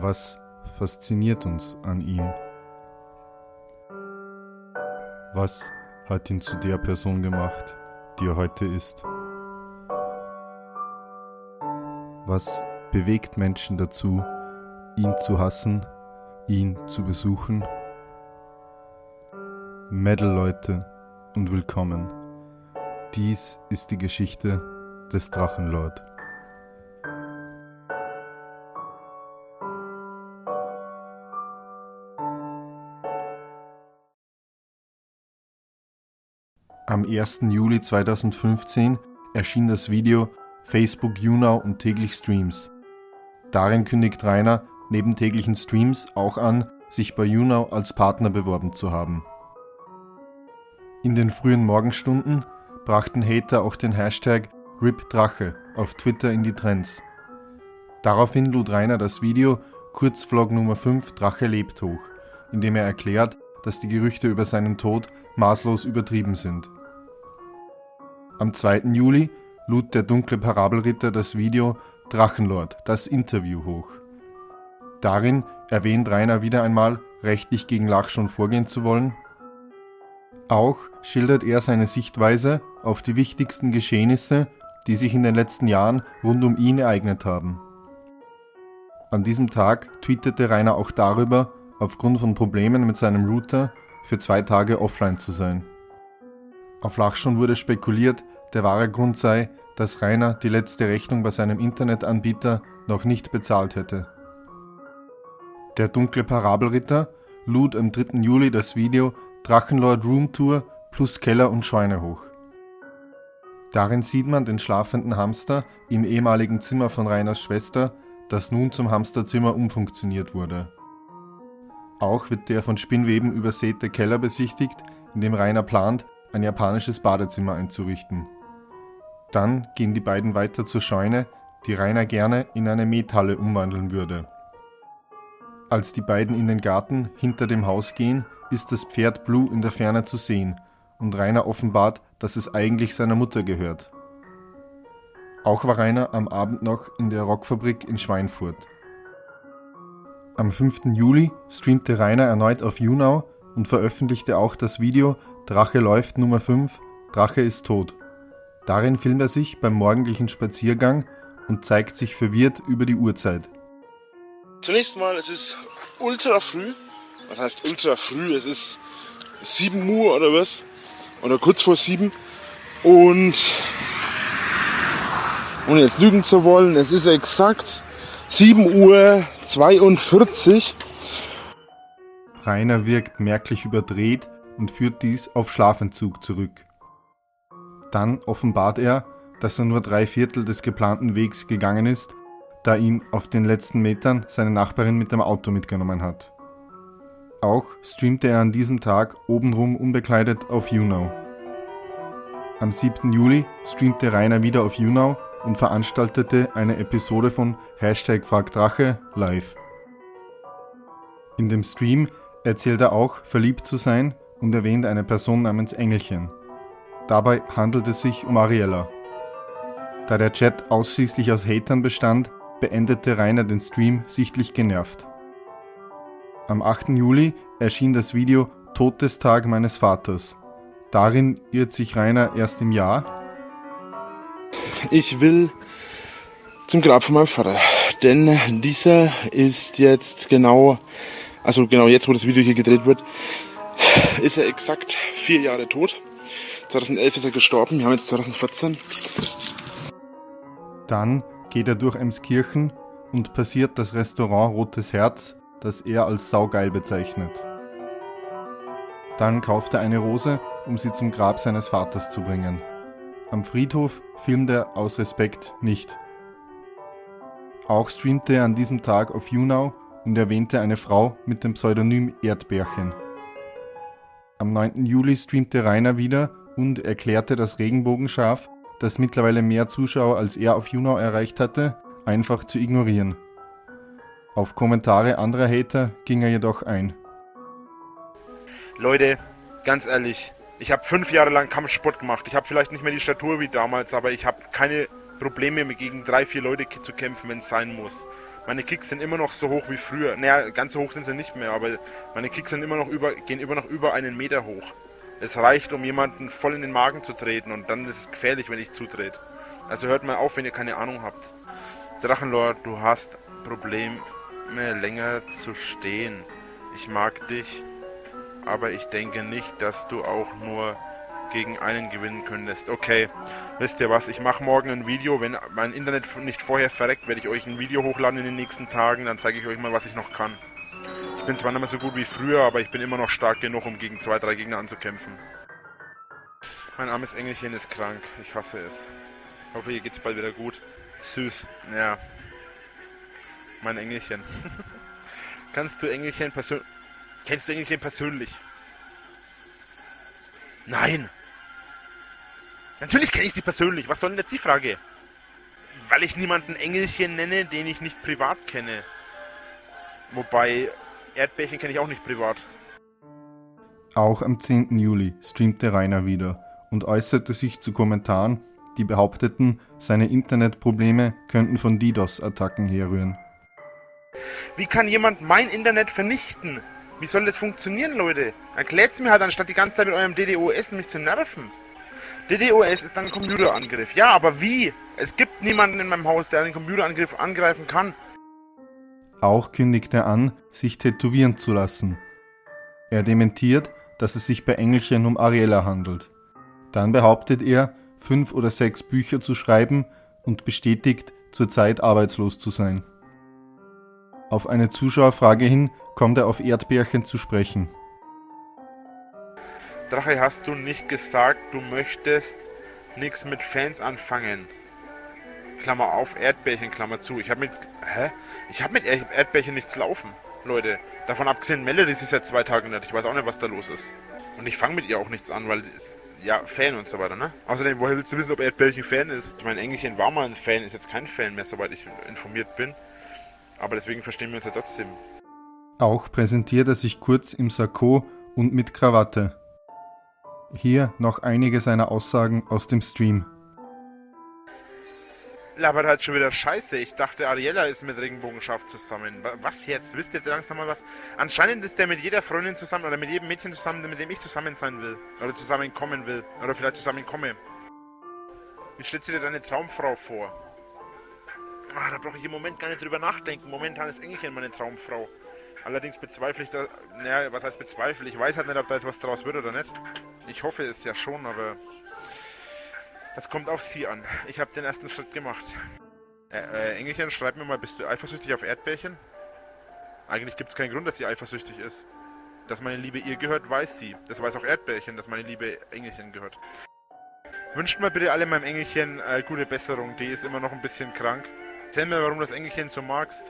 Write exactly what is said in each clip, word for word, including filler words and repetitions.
Was fasziniert uns an ihm? Was hat ihn zu der Person gemacht, die er heute ist? Was bewegt Menschen dazu, ihn zu hassen, ihn zu besuchen? Metal-Leute und willkommen. Dies ist die Geschichte des Drachenlord. Am ersten Juli zweitausendfünfzehn erschien das Video Facebook YouNow und täglich Streams. Darin kündigt Rainer neben täglichen Streams auch an, sich bei YouNow als Partner beworben zu haben. In den frühen Morgenstunden brachten Hater auch den Hashtag RipDrache auf Twitter in die Trends. Daraufhin lud Rainer das Video Kurzvlog Nummer fünf Drache lebt hoch, in dem er erklärt, dass die Gerüchte über seinen Tod maßlos übertrieben sind. Am zweiten Juli lud der dunkle Parabelritter das Video Drachenlord, das Interview hoch. Darin erwähnt Rainer wieder einmal, rechtlich gegen Lachschon vorgehen zu wollen. Auch schildert er seine Sichtweise auf die wichtigsten Geschehnisse, die sich in den letzten Jahren rund um ihn ereignet haben. An diesem Tag tweetete Rainer auch darüber, aufgrund von Problemen mit seinem Router für zwei Tage offline zu sein. Auf Lachschon wurde spekuliert, der wahre Grund sei, dass Rainer die letzte Rechnung bei seinem Internetanbieter noch nicht bezahlt hätte. Der dunkle Parabelritter lud am dritten Juli das Video Drachenlord Roomtour plus Keller und Scheune hoch. Darin sieht man den schlafenden Hamster im ehemaligen Zimmer von Rainers Schwester, das nun zum Hamsterzimmer umfunktioniert wurde. Auch wird der von Spinnweben übersäte Keller besichtigt, in dem Rainer plant, ein japanisches Badezimmer einzurichten. Dann gehen die beiden weiter zur Scheune, die Rainer gerne in eine Methalle umwandeln würde. Als die beiden in den Garten hinter dem Haus gehen, ist das Pferd Blue in der Ferne zu sehen und Rainer offenbart, dass es eigentlich seiner Mutter gehört. Auch war Rainer am Abend noch in der Rockfabrik in Schweinfurt. Am fünften Juli streamte Rainer erneut auf YouNow und veröffentlichte auch das Video Drache läuft Nummer fünf, Drache ist tot. Darin filmt er sich beim morgendlichen Spaziergang und zeigt sich verwirrt über die Uhrzeit. Zunächst mal, es ist ultra früh. Was heißt ultra früh? Es ist sieben Uhr oder was? Oder kurz vor sieben. Und ohne jetzt lügen zu wollen, es ist exakt sieben Uhr zweiundvierzig. Rainer wirkt merklich überdreht und führt dies auf Schlafentzug zurück. Dann offenbart er, dass er nur drei Viertel des geplanten Wegs gegangen ist, da ihn auf den letzten Metern seine Nachbarin mit dem Auto mitgenommen hat. Auch streamte er an diesem Tag obenrum unbekleidet auf YouNow. Am siebten Juli streamte Rainer wieder auf YouNow und veranstaltete eine Episode von Hashtag FragDrache live. In dem Stream erzählt er auch, verliebt zu sein und erwähnt eine Person namens Engelchen. Dabei handelt es sich um Ariella. Da der Chat ausschließlich aus Hatern bestand, beendete Rainer den Stream sichtlich genervt. Am achten Juli erschien das Video Todestag meines Vaters. Darin irrt sich Rainer erst im Jahr. Ich will zum Grab von meinem Vater, denn dieser ist jetzt genau, also genau jetzt, wo das Video hier gedreht wird, ist er exakt vier Jahre tot. zweitausendelf ist er gestorben, wir haben jetzt zweitausendvierzehn. Dann geht er durch Emskirchen und passiert das Restaurant Rotes Herz, das er als saugeil bezeichnet. Dann kauft er eine Rose, um sie zum Grab seines Vaters zu bringen. Am Friedhof filmt er aus Respekt nicht. Auch streamte er an diesem Tag auf YouNow und erwähnte eine Frau mit dem Pseudonym Erdbärchen. Am neunten Juli streamte Rainer wieder und erklärte das Regenbogenschaf, das mittlerweile mehr Zuschauer als er auf YouNow erreicht hatte, einfach zu ignorieren. Auf Kommentare anderer Hater ging er jedoch ein. Leute, ganz ehrlich, ich habe fünf Jahre lang Kampfsport gemacht. Ich habe vielleicht nicht mehr die Statur wie damals, aber ich habe keine Probleme mehr gegen drei, vier Leute zu kämpfen, wenn es sein muss. Meine Kicks sind immer noch so hoch wie früher. Naja, ganz so hoch sind sie nicht mehr, aber meine Kicks sind immer noch über, gehen immer noch über einen Meter hoch. Es reicht, um jemanden voll in den Magen zu treten und dann ist es gefährlich, wenn ich zutrete. Also hört mal auf, wenn ihr keine Ahnung habt. Drachenlord, du hast Probleme länger zu stehen. Ich mag dich, aber ich denke nicht, dass du auch nur gegen einen gewinnen könntest. Okay, wisst ihr was, ich mache morgen ein Video, wenn mein Internet nicht vorher verreckt, werde ich euch ein Video hochladen in den nächsten Tagen, dann zeige ich euch mal, was ich noch kann. Ich bin zwar nicht mehr so gut wie früher, aber ich bin immer noch stark genug, um gegen zwei, drei Gegner anzukämpfen. Mein armes Engelchen ist krank, ich hasse es. Ich hoffe, ihr geht's bald wieder gut. Süß, ja. Mein Engelchen. Kannst du Engelchen persönlich... Kennst du Engelchen persönlich? Nein! Natürlich kenne ich sie persönlich. Was soll denn jetzt die Frage? Weil ich niemanden Engelchen nenne, den ich nicht privat kenne. Wobei, Erdbärchen kenne ich auch nicht privat. Auch am zehnten Juli streamte Rainer wieder und äußerte sich zu Kommentaren, die behaupteten, seine Internetprobleme könnten von DDoS-Attacken herrühren. Wie kann jemand mein Internet vernichten? Wie soll das funktionieren, Leute? Erklärt's mir halt, anstatt die ganze Zeit mit eurem DDoS mich zu nerven. DDoS ist ein Computerangriff. Ja, aber wie? Es gibt niemanden in meinem Haus, der einen Computerangriff angreifen kann. Auch kündigt er an, sich tätowieren zu lassen. Er dementiert, dass es sich bei Engelchen um Ariella handelt. Dann behauptet er, fünf oder sechs Bücher zu schreiben und bestätigt, zurzeit arbeitslos zu sein. Auf eine Zuschauerfrage hin kommt er auf Erdbärchen zu sprechen. Drache, hast du nicht gesagt, du möchtest nichts mit Fans anfangen? Klammer auf, Erdbärchen, Klammer zu. Ich habe mit... Hä? Ich habe mit Erdbärchen nichts laufen, Leute. Davon abgesehen meldet sie seit zwei Tagen nicht. Ich weiß auch nicht, was da los ist. Und ich fange mit ihr auch nichts an, weil sie ist, ja, Fan und so weiter, ne? Außerdem, woher willst du wissen, ob Erdbärchen Fan ist? Ich meine, Engelchen war mal ein Fan, ist jetzt kein Fan mehr, soweit ich informiert bin. Aber deswegen verstehen wir uns ja trotzdem. Auch präsentiert er sich kurz im Sakko und mit Krawatte. Hier noch einige seiner Aussagen aus dem Stream. Labert halt schon wieder Scheiße. Ich dachte, Ariella ist mit Regenbogenschaf zusammen. Was jetzt? Wisst ihr jetzt langsam mal was? Anscheinend ist der mit jeder Freundin zusammen oder mit jedem Mädchen zusammen, mit dem ich zusammen sein will. Oder zusammenkommen will. Oder vielleicht zusammenkomme. Wie stellst du dir deine Traumfrau vor? Ah, da brauche ich im Moment gar nicht drüber nachdenken. Momentan ist Engelchen meine Traumfrau. Allerdings bezweifle ich da... Naja, was heißt bezweifle? Ich weiß halt nicht, ob da jetzt was draus wird oder nicht. Ich hoffe es ja schon, aber... Das kommt auf sie an. Ich habe den ersten Schritt gemacht. Äh, äh, Engelchen, schreib mir mal, bist du eifersüchtig auf Erdbärchen? Eigentlich gibt es keinen Grund, dass sie eifersüchtig ist. Dass meine Liebe ihr gehört, weiß sie. Das weiß auch Erdbärchen, dass meine Liebe Engelchen gehört. Wünscht mal bitte alle meinem Engelchen äh, gute Besserung. Die ist immer noch ein bisschen krank. Erzähl mir, warum du das Engelchen so magst.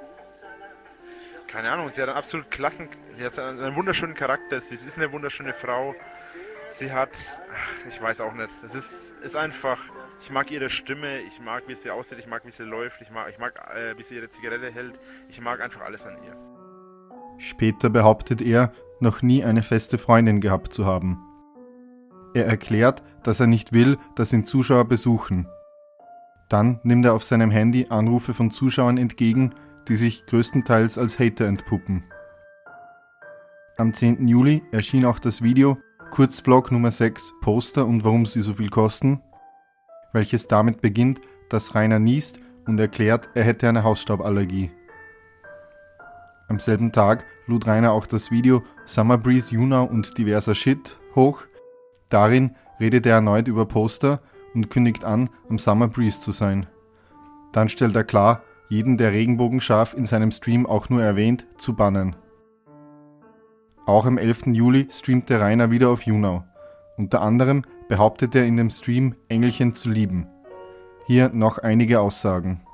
Keine Ahnung, sie hat einen absolut klassen... Sie hat einen wunderschönen Charakter. Sie ist eine wunderschöne Frau. Sie hat... Ach, ich weiß auch nicht. Es ist, ist einfach... Ich mag ihre Stimme. Ich mag, wie sie aussieht. Ich mag, wie sie läuft. Ich mag, ich mag äh, wie sie ihre Zigarette hält. Ich mag einfach alles an ihr. Später behauptet er, noch nie eine feste Freundin gehabt zu haben. Er erklärt, dass er nicht will, dass ihn Zuschauer besuchen. Dann nimmt er auf seinem Handy Anrufe von Zuschauern entgegen, die sich größtenteils als Hater entpuppen. Am zehnten Juli erschien auch das Video Kurzvlog Nummer sechs Poster und warum sie so viel kosten, welches damit beginnt, dass Rainer niest und erklärt, er hätte eine Hausstauballergie. Am selben Tag lud Rainer auch das Video Summer Breeze, Junau und diverser Shit hoch. Darin redet er erneut über Poster und kündigt an, am Summer Breeze zu sein. Dann stellt er klar, jeden, der Regenbogenschaf in seinem Stream auch nur erwähnt, zu bannen. Auch am elften Juli streamte Rainer wieder auf Junau. Unter anderem behauptet er in dem Stream, Engelchen zu lieben. Hier noch einige Aussagen.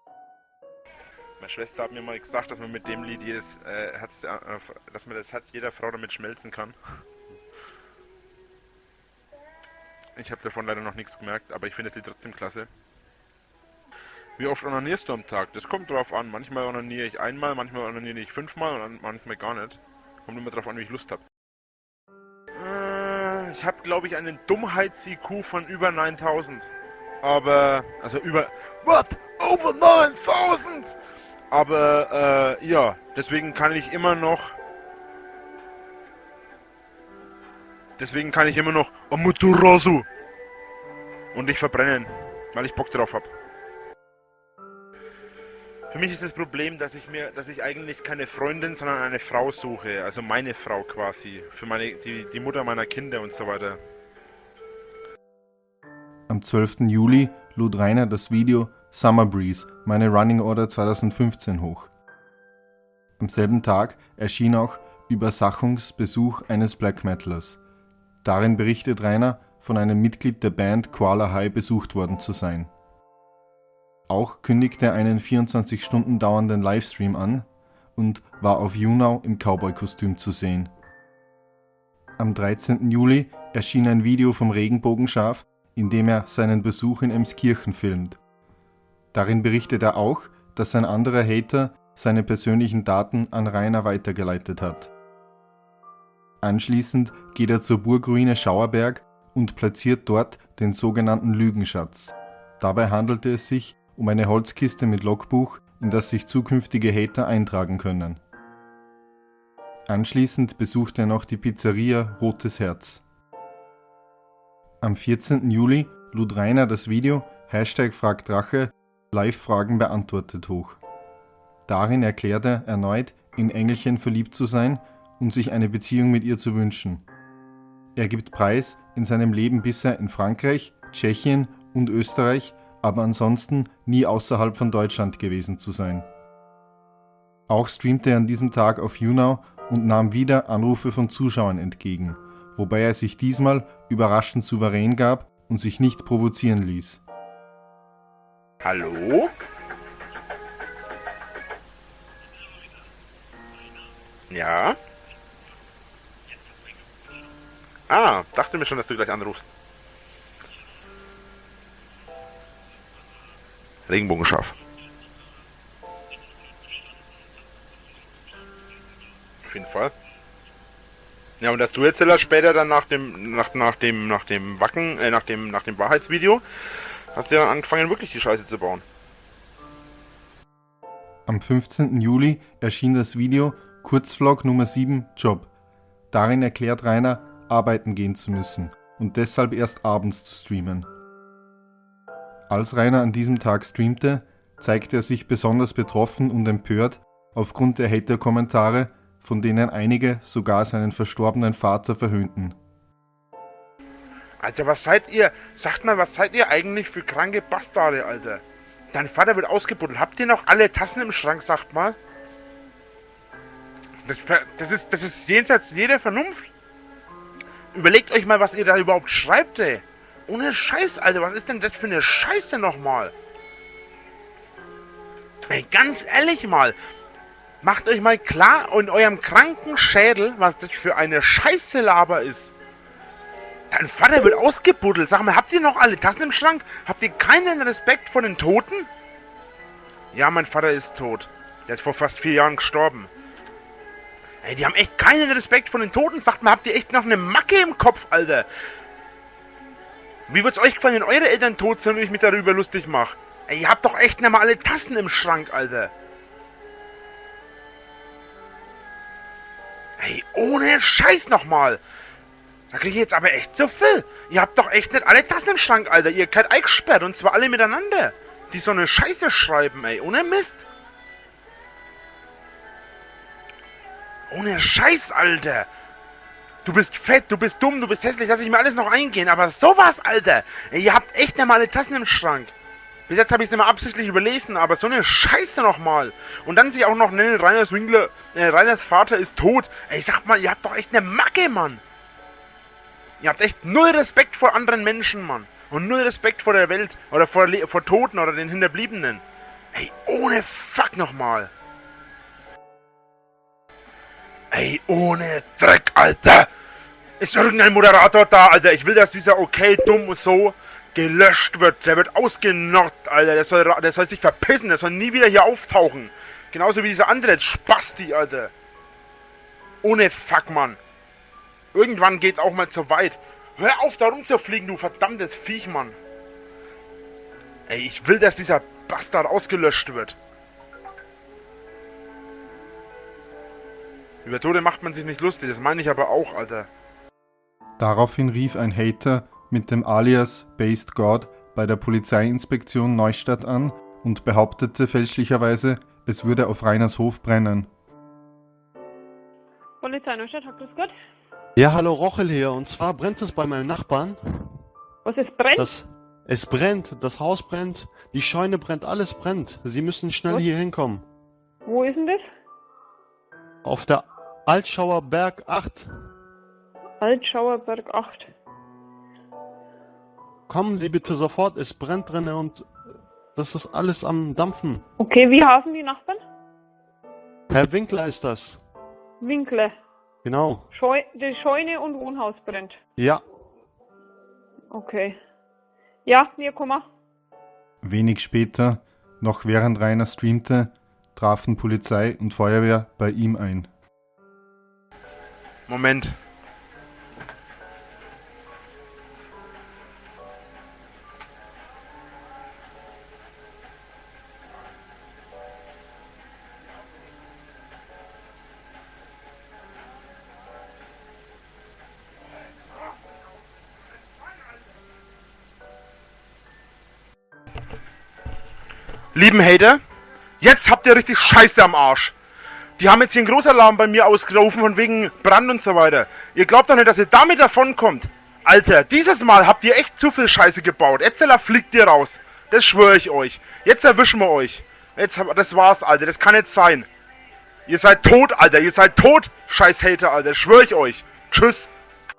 Meine Schwester hat mir mal gesagt, dass man mit dem Lied jedes äh, Herz, äh, dass man das Herz jeder Frau damit schmelzen kann. Ich habe davon leider noch nichts gemerkt, aber ich finde das Lied trotzdem klasse. Wie oft onanierst du am Tag? Das kommt drauf an. Manchmal onaniere ich einmal, manchmal onaniere ich fünfmal und manchmal gar nicht. Kommt immer drauf an, wie ich Lust habe. Äh, ich habe, glaube ich, einen Dummheits-I Q von über neuntausend. Aber, also über... What? Over neuntausend? Aber, äh, ja, deswegen kann ich immer noch... Deswegen kann ich immer noch Amaterasu und dich verbrennen, weil ich Bock drauf hab. Für mich ist das Problem, dass ich mir, dass ich eigentlich keine Freundin, sondern eine Frau suche. Also meine Frau quasi. Für meine, die, die Mutter meiner Kinder und so weiter. Am zwölften Juli lud Rainer das Video Summer Breeze, meine Running Order zweitausendfünfzehn hoch. Am selben Tag erschien auch Übersachungsbesuch eines Black Metalers. Darin berichtet Rainer, von einem Mitglied der Band Koala High besucht worden zu sein. Auch kündigte er einen vierundzwanzig Stunden dauernden Livestream an und war auf YouNow im Cowboy-Kostüm zu sehen. Am dreizehnten Juli erschien ein Video vom Regenbogenschaf, in dem er seinen Besuch in Emskirchen filmt. Darin berichtet er auch, dass ein anderer Hater seine persönlichen Daten an Rainer weitergeleitet hat. Anschließend geht er zur Burgruine Schauerberg und platziert dort den sogenannten Lügenschatz. Dabei handelte es sich um eine Holzkiste mit Logbuch, in das sich zukünftige Hater eintragen können. Anschließend besucht er noch die Pizzeria Rotes Herz. Am vierzehnten Juli lud Rainer das Video Hashtag FragtRache Live-Fragen beantwortet hoch. Darin erklärt er erneut, in Engelchen verliebt zu sein und sich eine Beziehung mit ihr zu wünschen. Er gibt preis, in seinem Leben bisher in Frankreich, Tschechien und Österreich, aber ansonsten nie außerhalb von Deutschland gewesen zu sein. Auch streamte er an diesem Tag auf YouNow und nahm wieder Anrufe von Zuschauern entgegen, wobei er sich diesmal überraschend souverän gab und sich nicht provozieren ließ. Hallo? Ja? Ah, dachte mir schon, dass du gleich anrufst. Regenbogenschaf. Auf jeden Fall. Ja, und dass du jetzt später dann nach dem, nach, nach dem, nach dem Wacken, äh, nach dem, nach dem Wahrheitsvideo, hast du ja dann angefangen, wirklich die Scheiße zu bauen. Am fünfzehnten Juli erschien das Video Kurzvlog Nummer sieben Job. Darin erklärt Rainer, arbeiten gehen zu müssen und deshalb erst abends zu streamen. Als Rainer an diesem Tag streamte, zeigte er sich besonders betroffen und empört aufgrund der Hater-Kommentare, von denen einige sogar seinen verstorbenen Vater verhöhnten. Alter, was seid ihr? Sagt mal, was seid ihr eigentlich für kranke Bastarde, Alter? Dein Vater wird ausgebuddelt. Habt ihr noch alle Tassen im Schrank, sagt mal? Das, das, ist, das ist jenseits jeder Vernunft. Überlegt euch mal, was ihr da überhaupt schreibt, ey. Ohne Scheiß, Alter. Was ist denn das für eine Scheiße nochmal? Ey, ganz ehrlich mal. Macht euch mal klar in eurem kranken Schädel, was das für eine Scheiße Laber ist. Dein Vater wird ausgebuddelt. Sag mal, habt ihr noch alle Tassen im Schrank? Habt ihr keinen Respekt vor den Toten? Ja, mein Vater ist tot. Der ist vor fast vier Jahren gestorben. Ey, die haben echt keinen Respekt vor den Toten. Sagt mal, habt ihr echt noch eine Macke im Kopf, Alter? Wie wird's euch gefallen, wenn eure Eltern tot sind und ich mich darüber lustig mache? Ey, ihr habt doch echt nicht mal alle Tassen im Schrank, Alter. Ey, ohne Scheiß nochmal. Da krieg ich jetzt aber echt zu viel. Ihr habt doch echt nicht alle Tassen im Schrank, Alter. Ihr seid eingesperrt und zwar alle miteinander. Die so eine Scheiße schreiben, ey. Ohne Mist. Ohne Scheiß, Alter. Du bist fett, du bist dumm, du bist hässlich. Lass ich mir alles noch eingehen. Aber sowas, Alter. Ey, ihr habt echt nicht mal alle Tassen im Schrank. Bis jetzt habe ich es nicht mal absichtlich überlesen, aber so eine Scheiße nochmal. Und dann sich auch noch nennen, Reiners Winkler, äh, Reiners Vater ist tot. Ey, sag mal, ihr habt doch echt eine Macke, Mann. Ihr habt echt null Respekt vor anderen Menschen, Mann. Und null Respekt vor der Welt. Oder vor, vor Toten oder den Hinterbliebenen. Ey, ohne Fuck nochmal. Ey, ohne Dreck, Alter. Ist irgendein Moderator da, Alter? Ich will, dass dieser okay, dumm so gelöscht wird. Der wird ausgenockt, Alter. Der soll, der soll sich verpissen. Der soll nie wieder hier auftauchen. Genauso wie dieser andere Spasti, Alter. Ohne Fuck, Mann. Irgendwann geht's auch mal zu weit. Hör auf, da rumzufliegen, du verdammtes Viech, Mann. Ey, ich will, dass dieser Bastard ausgelöscht wird. Über Tote macht man sich nicht lustig, das meine ich aber auch, Alter. Daraufhin rief ein Hater mit dem Alias Based God bei der Polizeiinspektion Neustadt an und behauptete fälschlicherweise, es würde auf Rainers Hof brennen. Polizei Neustadt, habt ihr das gehört? Ja, hallo, Rochel hier. Und zwar brennt es bei meinem Nachbarn. Was ist brennt? Das, es brennt, das Haus brennt, die Scheune brennt, alles brennt. Sie müssen schnell Was? hier hinkommen. Wo ist denn das? Auf der Altschauer Berg acht. Altschauer Berg acht. Kommen Sie bitte sofort, es brennt drinne und das ist alles am Dampfen. Okay, wie heißen die Nachbarn? Herr Winkler ist das. Winkle. Genau. Scheu die Scheune und Wohnhaus brennt. Ja. Okay. Ja, wir kommen. Wenig später, noch während Rainer streamte, trafen Polizei und Feuerwehr bei ihm ein. Moment. Lieben Hater, jetzt habt ihr richtig Scheiße am Arsch. Die haben jetzt hier einen Großalarm bei mir ausgerufen von wegen Brand und so weiter. Ihr glaubt doch nicht, dass ihr damit davonkommt. Alter, dieses Mal habt ihr echt zu viel Scheiße gebaut. Jetzt fliegt ihr raus. Das schwöre ich euch. Jetzt erwischen wir euch. Jetzt, das war's, Alter. Das kann nicht sein. Ihr seid tot, Alter. Ihr seid tot, scheiß Hater, Alter. Das schwöre ich euch. Tschüss.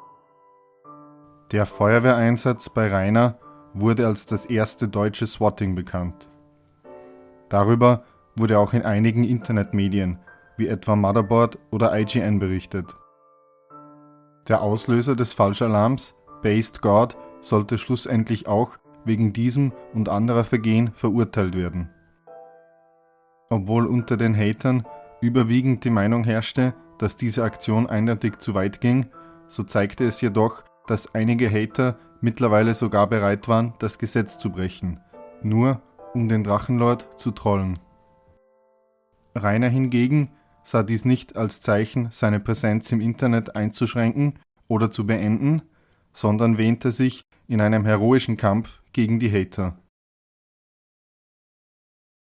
Der Feuerwehreinsatz bei Rainer wurde als das erste deutsche Swatting bekannt. Darüber wurde auch in einigen Internetmedien, wie etwa Motherboard oder I G N berichtet. Der Auslöser des Falschalarms, Based God, sollte schlussendlich auch wegen diesem und anderer Vergehen verurteilt werden. Obwohl unter den Hatern überwiegend die Meinung herrschte, dass diese Aktion eindeutig zu weit ging, so zeigte es jedoch, dass einige Hater mittlerweile sogar bereit waren, das Gesetz zu brechen, nur um den Drachenlord zu trollen. Rainer hingegen sah dies nicht als Zeichen, seine Präsenz im Internet einzuschränken oder zu beenden, sondern wähnte sich in einem heroischen Kampf gegen die Hater.